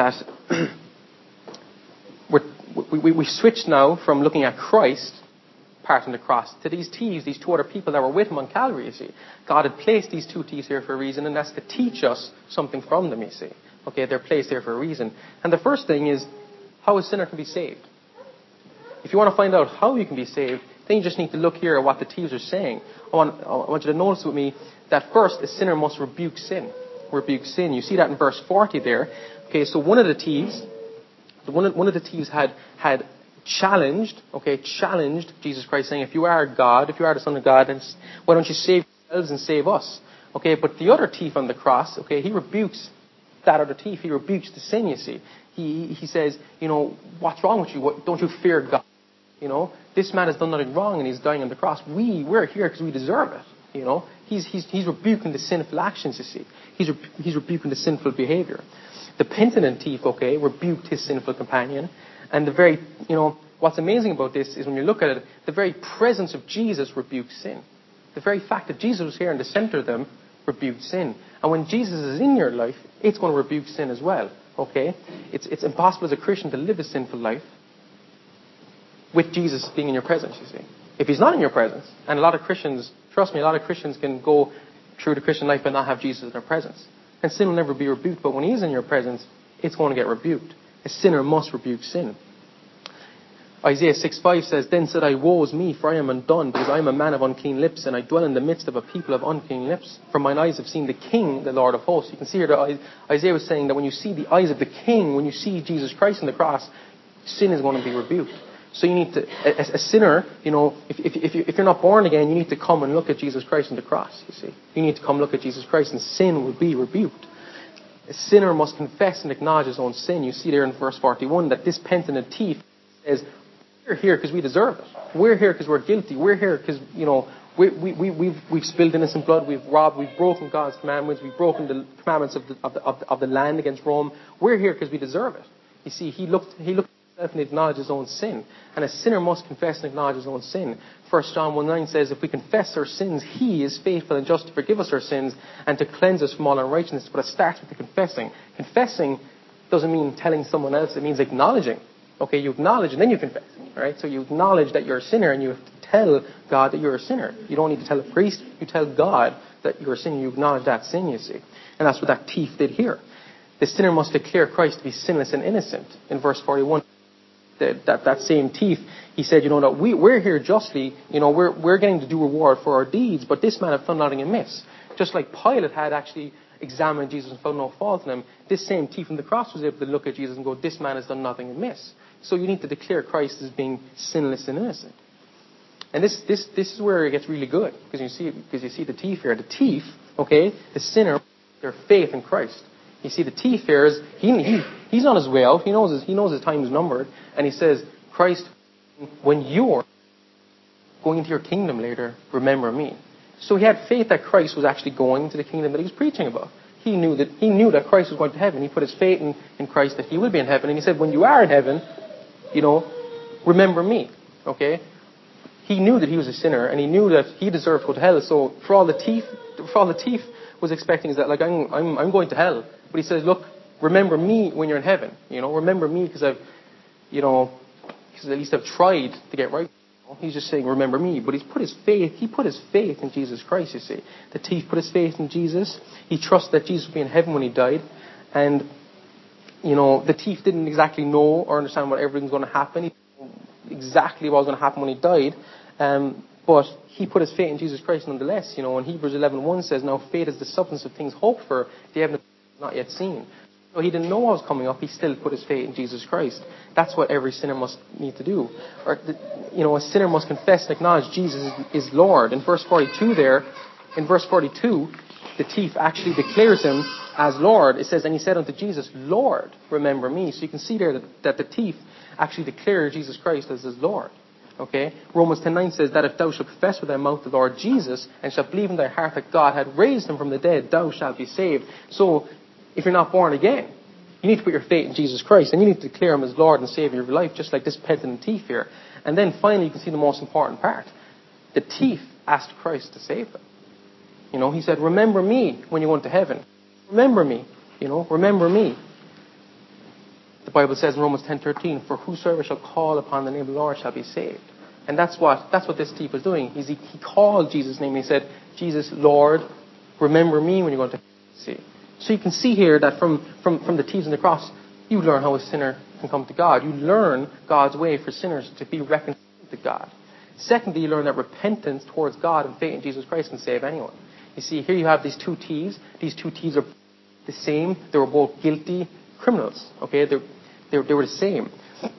we switched now from looking at Christ parting the cross to these thieves, these two other people that were with him on Calvary, you see. God had placed these two thieves here for a reason, and that's to teach us something from them, you see. Okay, they're placed there for a reason. And the first thing is how a sinner can be saved. If you want to find out how you can be saved, then you just need to look here at what the thieves are saying. I want you to notice with me that first, a sinner must rebuke sin. Rebuke sin. You see that in verse 40 there. Okay, so one of the thieves had challenged Jesus Christ, saying, if you are God, if you are the Son of God, then why don't you save yourselves and save us? Okay, but the other thief on the cross, okay, he rebukes that other thief. He rebukes the sin, you see. He says, what's wrong with you? Don't you fear God? This man has done nothing wrong and he's dying on the cross. We're here because we deserve it. He's rebuking the sinful actions, you see. He's rebuking the sinful behavior. The penitent thief, okay, rebuked his sinful companion. And what's amazing about this is when you look at it, the very presence of Jesus rebukes sin. The very fact that Jesus was here in the center of them rebuked sin. And when Jesus is in your life, it's going to rebuke sin as well, okay? It's impossible as a Christian to live a sinful life with Jesus being in your presence, you see. If he's not in your presence, and a lot of Christians can go through the Christian life but not have Jesus in their presence. And sin will never be rebuked, but when he's in your presence, it's going to get rebuked. A sinner must rebuke sin. Isaiah 6:5 says, Then said I, Woe is me, for I am undone, because I am a man of unclean lips, and I dwell in the midst of a people of unclean lips. For mine eyes have seen the King, the Lord of hosts. You can see here that Isaiah was saying that when you see the eyes of the King, when you see Jesus Christ on the cross, sin is going to be rebuked. So you need to, a sinner, if you're not born again, you need to come and look at Jesus Christ on the cross, you see. You need to come look at Jesus Christ and sin will be rebuked. A sinner must confess and acknowledge his own sin. You see there in verse 41 that this penitent thief says, we're here because we deserve it. We're here because we're guilty. We're here because, we've spilled innocent blood. We've robbed. We've broken God's commandments. We've broken the commandments of the land against Rome. We're here because we deserve it. You see, he looked and acknowledge his own sin. And a sinner must confess and acknowledge his own sin. 1 John 1:9 says, if we confess our sins, he is faithful and just to forgive us our sins and to cleanse us from all unrighteousness. But it starts with the confessing. Confessing doesn't mean telling someone else. It means acknowledging. Okay, you acknowledge and then you confess. Right? So you acknowledge that you're a sinner and you have to tell God that you're a sinner. You don't need to tell a priest. You tell God that you're a sinner. You acknowledge that sin, you see. And that's what that thief did here. The sinner must declare Christ to be sinless and innocent. In verse 41, that same thief, he said, that we're here justly, we're getting the due reward for our deeds, but this man hath done nothing amiss. Just like Pilate had actually examined Jesus and found no fault in him, this same thief on the cross was able to look at Jesus and go, this man has done nothing amiss. So you need to declare Christ as being sinless and innocent. And this is where it gets really good, because you see the thief here. The thief, okay, the sinner, their faith in Christ. You see, the thief here is, he's on his way out. He knows his time is numbered. And he says, Christ, when you're going into your kingdom later, remember me. So he had faith that Christ was actually going to the kingdom that he was preaching about. He knew that Christ was going to heaven. He put his faith in Christ that he will be in heaven. And he said, when you are in heaven, remember me. Okay? He knew that he was a sinner, and he knew that he deserved to go to hell. So for all the thief was expecting is that, like, I'm going to hell. But he says, look, remember me when you're in heaven. Remember me because because at least I've tried to get right. He's just saying, remember me. But he put his faith in Jesus Christ, you see. The thief put his faith in Jesus. He trusted that Jesus would be in heaven when he died. And, the thief didn't exactly know or understand what everything was going to happen. He didn't know exactly what was going to happen when he died. But he put his faith in Jesus Christ nonetheless. In Hebrews 11:1 says, now faith is the substance of things hoped for, the evidence not yet seen. So he didn't know what was coming up. He still put his faith in Jesus Christ. That's what every sinner must need to do. A sinner must confess and acknowledge Jesus is Lord. In verse 42 the thief actually declares him as Lord. It says, and he said unto Jesus, Lord, remember me. So you can see there that the thief actually declared Jesus Christ as his Lord. Okay? Romans 10:9 says that if thou shalt confess with thy mouth the Lord Jesus and shalt believe in thy heart that God had raised him from the dead, thou shalt be saved. So, if you're not born again, you need to put your faith in Jesus Christ and you need to declare him as Lord and Savior of your life, just like this penitent thief here. And then finally you can see the most important part. The thief asked Christ to save him. He said, remember me when you go into heaven. Remember me. Remember me. The Bible says in Romans 10:13, for whosoever shall call upon the name of the Lord shall be saved. And that's what this thief was doing. He called Jesus' name and he said, Jesus, Lord, remember me when you go into heaven. See. So you can see here that from the thieves on the cross, you learn how a sinner can come to God. You learn God's way for sinners to be reconciled to God. Secondly, you learn that repentance towards God and faith in Jesus Christ can save anyone. You see, here you have these two thieves. These two thieves are the same. They were both guilty criminals. Okay, they were the same.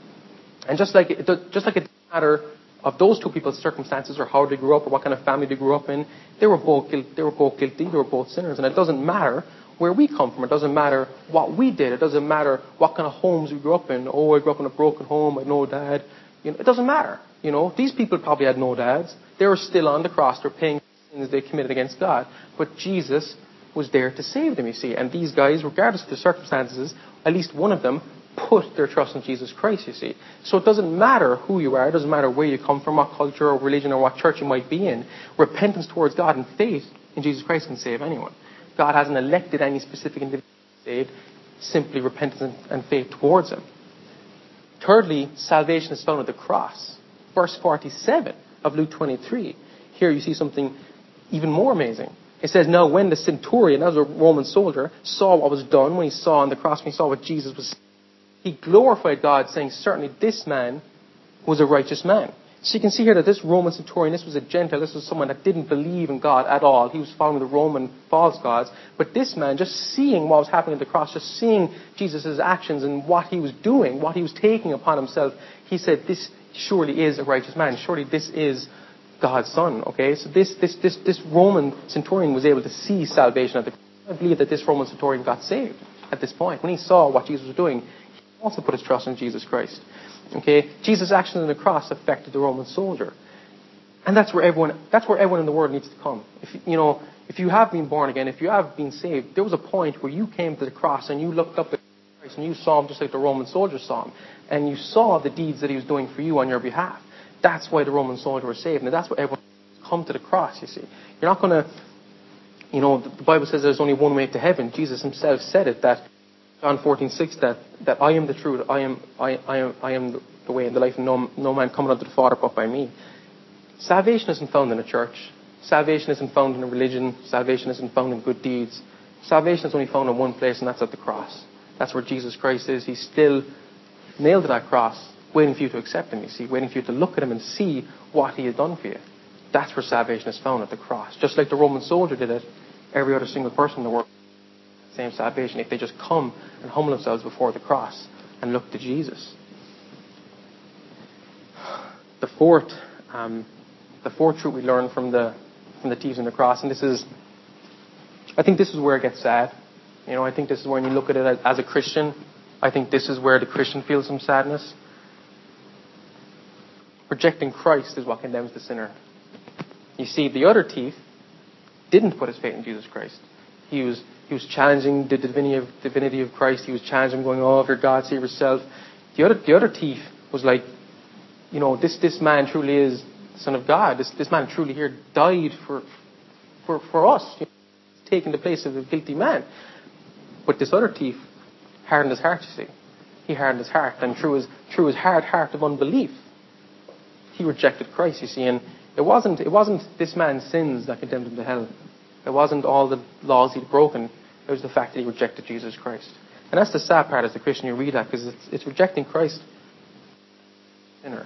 And just like it doesn't matter of those two people's circumstances or how they grew up or what kind of family they grew up in, they were both guilty. They were both sinners. And it doesn't matter where we come from. It doesn't matter what we did. It doesn't matter what kind of homes we grew up in. Oh, I grew up in a broken home. I had no dad. It doesn't matter. These people probably had no dads. They were still on the cross. They're paying sins they committed against God. But Jesus was there to save them, you see. And these guys, regardless of the circumstances, at least one of them put their trust in Jesus Christ, you see. So it doesn't matter who you are. It doesn't matter where you come from, what culture or religion or what church you might be in. Repentance towards God and faith in Jesus Christ can save anyone. God hasn't elected any specific individual to be saved. Simply repentance and faith towards him. Thirdly, salvation is found at the cross. Verse 47 of Luke 23. Here you see something even more amazing. It says, now when the centurion, that was a Roman soldier, saw what was done, when he saw on the cross, when he saw what Jesus was, he glorified God, saying, certainly this man was a righteous man. So you can see here that this Roman centurion, this was a Gentile, this was someone that didn't believe in God at all. He was following the Roman false gods. But this man, just seeing what was happening at the cross, just seeing Jesus' actions and what he was doing, what he was taking upon himself, he said, this surely is a righteous man. Surely this is God's son. Okay, so this Roman centurion was able to see salvation at the cross. I believe that this Roman centurion got saved at this point. When he saw what Jesus was doing, he also put his trust in Jesus Christ. Okay, Jesus' actions on the cross affected the Roman soldier, and that's where everyone in the world needs to come. If you have been born again, if you have been saved, there was a point where you came to the cross and you looked up at Christ and you saw him just like the Roman soldier saw him, and you saw the deeds that he was doing for you on your behalf. That's why the Roman soldier was saved, and that's why everyone come to the cross. You see, you're not going to, the Bible says there's only one way to heaven. Jesus himself said it, that John 14:6, that I am the truth, I am the way and the life, and no man coming unto the Father but by me. Salvation isn't found in a church. Salvation isn't found in a religion. Salvation isn't found in good deeds. Salvation is only found in one place, and that's at the cross. That's where Jesus Christ is. He's still nailed to that cross, waiting for you to accept him, you see, waiting for you to look at him and see what he has done for you. That's where salvation is found, at the cross. Just like the Roman soldier did it, every other single person in the world same salvation if they just come and humble themselves before the cross and look to Jesus. The fourth truth we learn from the thieves on the cross, and I think this is where it gets sad. I think this is when you look at it as a Christian, I think this is where the Christian feels some sadness. Rejecting Christ is what condemns the sinner. You see, the other thief didn't put his faith in Jesus Christ. He was challenging the divinity of Christ. He was challenging, going, "Oh, if you're God, save yourself." The other thief was like, this man truly is the Son of God. This man truly here died for us, taking the place of a guilty man. But this other thief hardened his heart. You see, he hardened his heart, and through his hard heart of unbelief, he rejected Christ. You see, and it wasn't this man's sins that condemned him to hell. It wasn't all the laws he'd broken. It was the fact that he rejected Jesus Christ. And that's the sad part as a Christian. You read that because it's rejecting Christ. Sinner,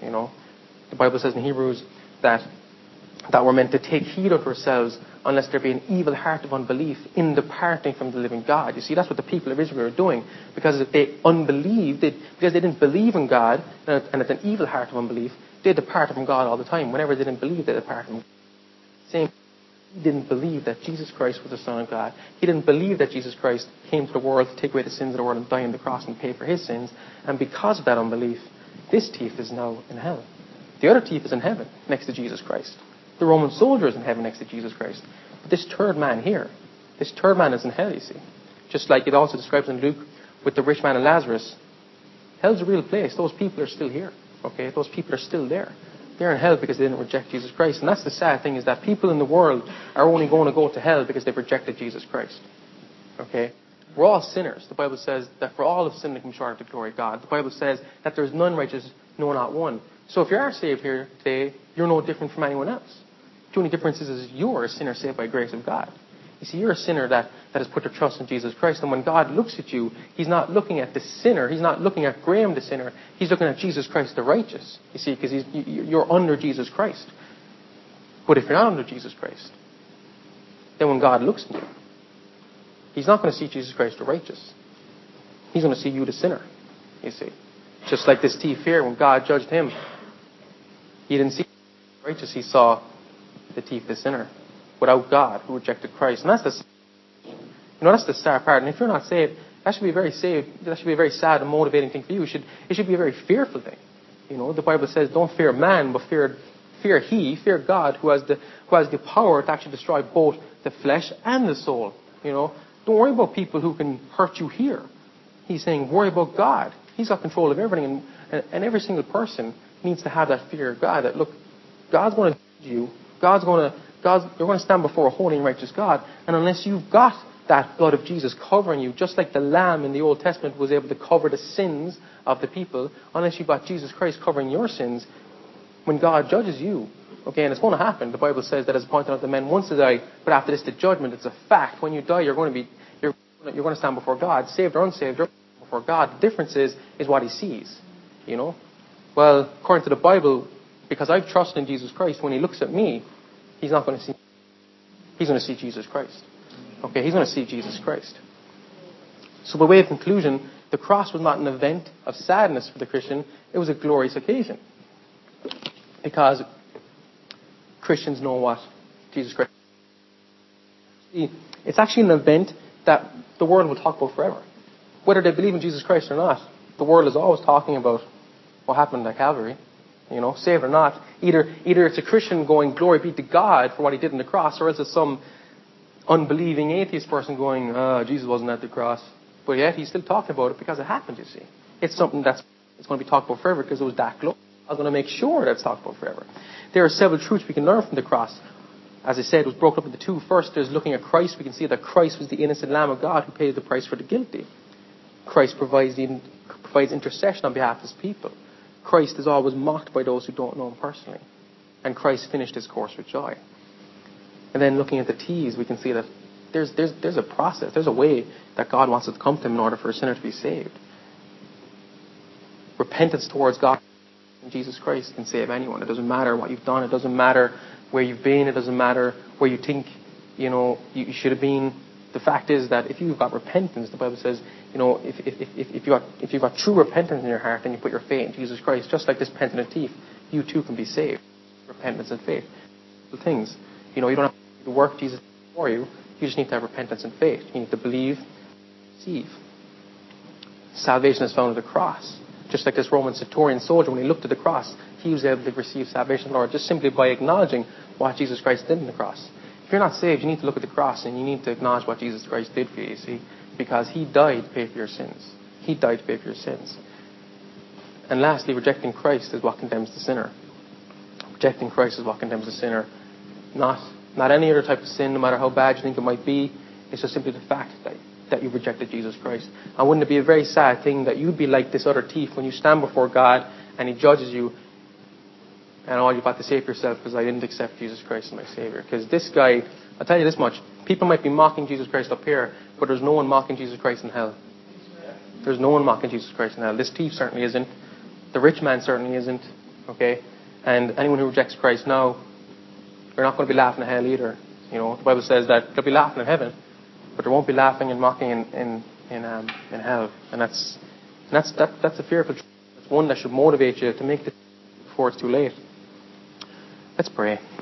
The Bible says in Hebrews that we're meant to take heed of ourselves unless there be an evil heart of unbelief in departing from the living God. You see, that's what the people of Israel were doing. Because if they unbelieved, because they didn't believe in God, and it's an evil heart of unbelief, they departed from God all the time. Whenever they didn't believe, they departed from God. Same. He didn't believe that Jesus Christ was the Son of God. He didn't believe that Jesus Christ came to the world to take away the sins of the world and die on the cross and pay for his sins. And because of that unbelief, this thief is now in hell. The other thief is in heaven next to Jesus Christ. The Roman soldier is in heaven next to Jesus Christ. But this third man here, this third man is in hell, you see. Just like it also describes in Luke with the rich man and Lazarus. Hell's a real place. Those people are still here. Okay? Those people are still there. They're in hell because they didn't reject Jesus Christ. And that's the sad thing, is that people in the world are only going to go to hell because they've rejected Jesus Christ. Okay? We're all sinners. The Bible says that for all have sinned and come short of the glory of God. The Bible says that there's none righteous, no, not one. So if you are saved here today, you're no different from anyone else. The only difference is you're a sinner saved by grace of God. You see, you're a sinner that has put their trust in Jesus Christ. And when God looks at you, he's not looking at the sinner. He's not looking at Graham the sinner. He's looking at Jesus Christ the righteous. You see, because you're under Jesus Christ. But if you're not under Jesus Christ, then when God looks at you, he's not going to see Jesus Christ the righteous. He's going to see you the sinner. You see. Just like this thief here, when God judged him, he didn't see the righteous. He saw the thief, the sinner, without God, who rejected Christ. And that's that's the sad part. And if you're not saved, that should be a very sad and motivating thing for you. It should be a very fearful thing. The Bible says, don't fear man, but fear God, who has the power to actually destroy both the flesh and the soul. Don't worry about people who can hurt you here. He's saying, worry about God. He's got control of everything, and every single person needs to have that fear of God. That look, God's going to judge you. You're going to stand before a holy and righteous God, and unless you've got that blood of Jesus covering you, just like the lamb in the Old Testament was able to cover the sins of the people, unless you've got Jesus Christ covering your sins, when God judges you, okay, and it's going to happen. The Bible says that, as pointed out, the men once to die, but after this, the judgment. It's a fact. When you die, you're going to stand before God, saved or unsaved. You're before God. The difference is what he sees. Well, according to the Bible, because I've trusted in Jesus Christ, when he looks at me, he's not going to see. He's going to see Jesus Christ. Okay, he's going to see Jesus Christ. So by way of conclusion, the cross was not an event of sadness for the Christian. It was a glorious occasion. Because Christians know what Jesus Christ is. It's actually an event that the world will talk about forever. Whether they believe in Jesus Christ or not, the world is always talking about what happened at Calvary. Saved or not. Either it's a Christian going, glory be to God for what he did on the cross, or else it's some unbelieving atheist person going, Jesus wasn't at the cross. But yet he's still talking about it because it happened, you see. It's something it's going to be talked about forever because it was that glorious. I was going to make sure that it's talked about forever. There are several truths we can learn from the cross. As I said, it was broken up into two. First, there's looking at Christ. We can see that Christ was the innocent Lamb of God who paid the price for the guilty. Christ provides intercession on behalf of his people. Christ is always mocked by those who don't know him personally. And Christ finished his course with joy. And then looking at the T's, we can see that there's a process, there's a way that God wants us to come to him in order for a sinner to be saved. Repentance towards God and Jesus Christ can save anyone. It doesn't matter what you've done. It doesn't matter where you've been. It doesn't matter where you think you should have been. The fact is that if you've got repentance, the Bible says, if you've got true repentance in your heart and you put your faith in Jesus Christ, just like this penitent thief, you too can be saved. Repentance and faith. The things. You don't have to work Jesus for you. You just need to have repentance and faith. You need to believe, receive. Salvation is found at the cross. Just like this Roman centurion soldier, when he looked at the cross, he was able to receive salvation from the Lord just simply by acknowledging what Jesus Christ did on the cross. If you're not saved, you need to look at the cross and you need to acknowledge what Jesus Christ did for you, see? Because he died to pay for your sins. He died to pay for your sins. And lastly, rejecting Christ is what condemns the sinner. Rejecting Christ is what condemns the sinner. Not any other type of sin, no matter how bad you think it might be. It's just simply the fact that you've rejected Jesus Christ. And wouldn't it be a very sad thing that you'd be like this other thief when you stand before God and he judges you, and all you've got to say for yourself is, I didn't accept Jesus Christ as my Savior. Because this guy, I'll tell you this much, people might be mocking Jesus Christ up here, but there's no one mocking Jesus Christ in hell. There's no one mocking Jesus Christ in hell. This thief certainly isn't. The rich man certainly isn't. Okay? And anyone who rejects Christ now, they're not going to be laughing in hell either. You know, the Bible says that they'll be laughing in heaven, but there won't be laughing and mocking in hell. And that's a fearful truth. It's one that should motivate you to make the before it's too late. Let's pray.